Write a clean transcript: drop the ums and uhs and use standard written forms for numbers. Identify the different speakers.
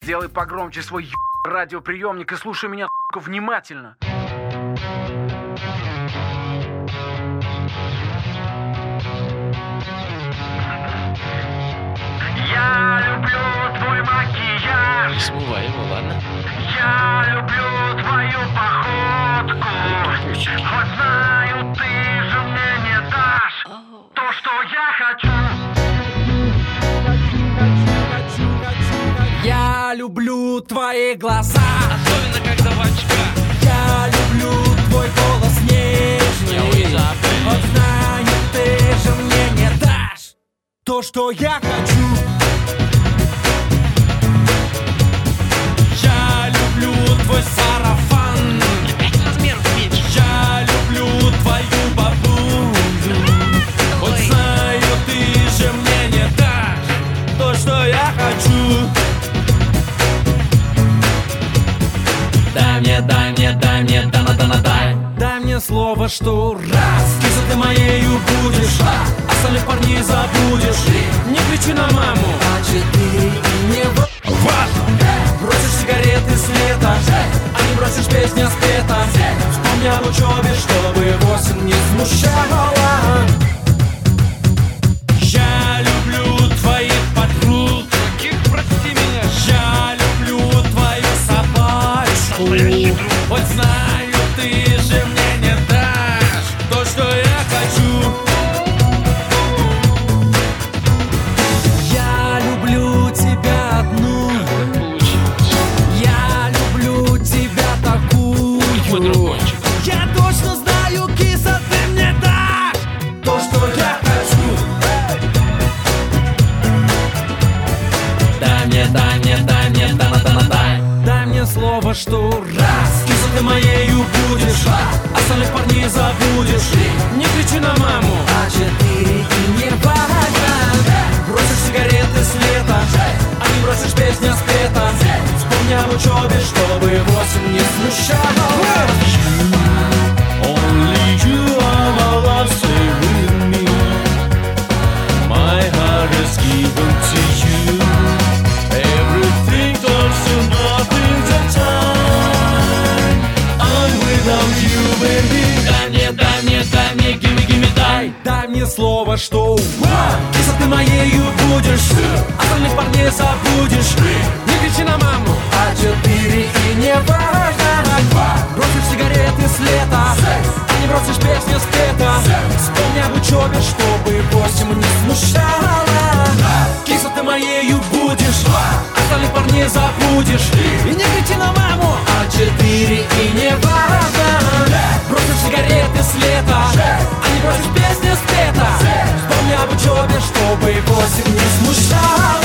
Speaker 1: Сделай погромче свой радиоприемник и слушай меня внимательно. Я люблю твой макияж.
Speaker 2: Не смывай его, ладно?
Speaker 1: Я люблю твою походку. Вот знаю, ты же мне не дашь то, что я хочу.
Speaker 3: Я люблю твои глаза,
Speaker 2: Особенно как табачка.
Speaker 3: я люблю твой голос нежный. Вот знаю, ты же мне не дашь то, что я хочу. Я люблю твой сарафан, я люблю твою бабулю. Вот знаю, ты же мне не дашь то, что я хочу. Дай мне, дай мне слово, что раз киза ты моею будешь, остальных парней забудешь. Не кричи на маму, а 4 и не важно. Бросишь сигареты с лета, а не бросишь песня спета. Вспомни об учебе, чтобы 8 не смущало. Я люблю твоих подруг,
Speaker 2: Каких, прости меня?
Speaker 3: я люблю твою собачку. Вот знаю, ты же мне не дашь то, что я хочу. Я люблю тебя одну, я люблю тебя такую.
Speaker 2: Мой дракончик.
Speaker 3: Я точно знаю, киса, ты мне дашь то, что я хочу. Дай мне слово, что раз киса ты моею будешь, остальных парней забудешь. Не кричи на маму, а 4 и не важно. Бросишь сигареты с лета, а не бросишь песня спета. Вспомни об учебе, чтобы 8 не смущало. Only you are my love, stay with me. My heart is given to you. Everything turns to nothing the time. I'm without you, baby. Дай мне, gimme, дай мне слово, что киса ты моею будешь, остальных парней забудешь. Не кричи на маму, а 4 и не важно. Бросишь сигареты с лета, а не бросишь песни спета. Вспомни об учебе, чтобы 8 не смущало. Киса ты моею будешь, остальных парней забудешь. И не кричи на маму, а 4 и не важно. Бросишь сигареты с лета, а не бросишь песни спета. Вспомни об учебе, чтобы 8 не смущало.